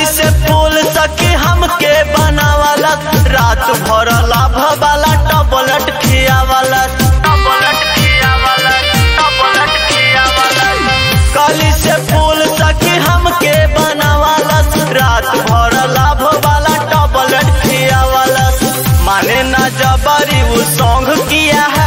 से फूल सखी हमके बनावाला, रात भर लाभ वाला टबलेट खियावाला, कली से फूल सखी हमके बनावाला, रात भर लाभ वाला टबलेट खियावाला। माने ना जबरी वो सॉन्ग किया है